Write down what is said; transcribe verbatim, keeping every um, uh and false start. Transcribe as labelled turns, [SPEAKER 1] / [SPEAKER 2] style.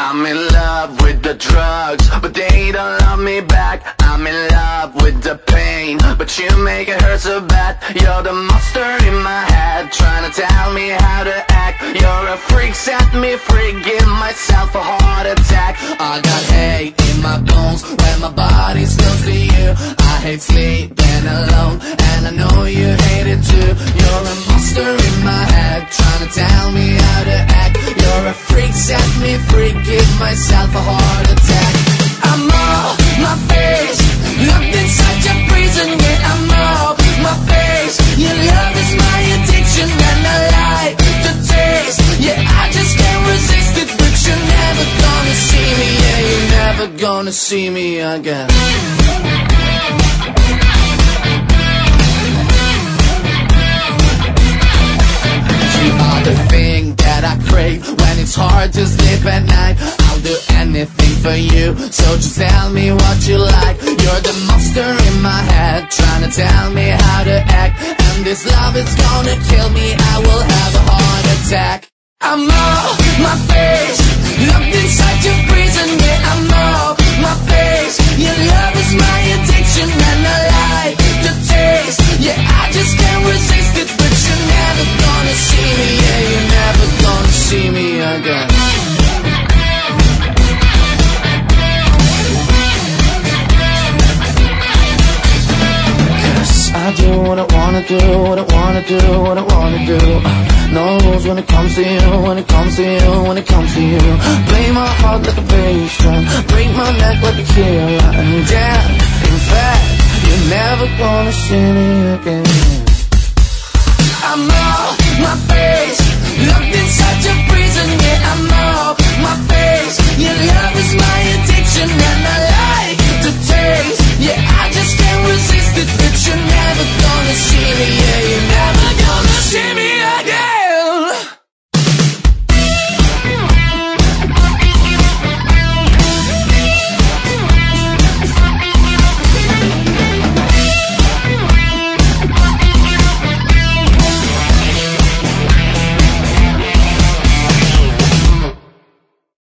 [SPEAKER 1] I'm in love with the drugs, but they don't love me back. I'm in love with the pain, but you make it hurt so bad. You're the monster in my head, trying to tell me how to act. You're a freak, set me free, give myself a heart attack.
[SPEAKER 2] I got hate in my bones when my body's close to you. I hate sleeping alone, and I know you hate it too. You're a monster in my head, trying to tell me how to act. You're a freak, set me free, give myself a heart attack. I'm off my face, locked inside your prison. Yeah, I'm off my face. Your love is my addiction, and I like the taste. Yeah, I just can't resist it, but you're never gonna see me. Yeah, you're never gonna see me again. You are the thing that I crave when it's hard to sleep at night. I'll do anything for you, so just tell me what you like. You're the monster in my head, trying to tell me how to act. And this love is gonna kill me, I will have a heart attack. I'm off my face, locked inside your prison. Yeah, I'm off my face. Your love is my addiction, and I like the taste. Yeah, I just can't resist it, but you're never gonna see me. Yeah, you're never gonna see me again. I do what I wanna do, what I wanna do, what I wanna do. No rules when it comes to you, when it comes to you, when it comes to you. Play my heart like a bass drum, break my neck like a killer. And yeah, in fact, you're never gonna see me again.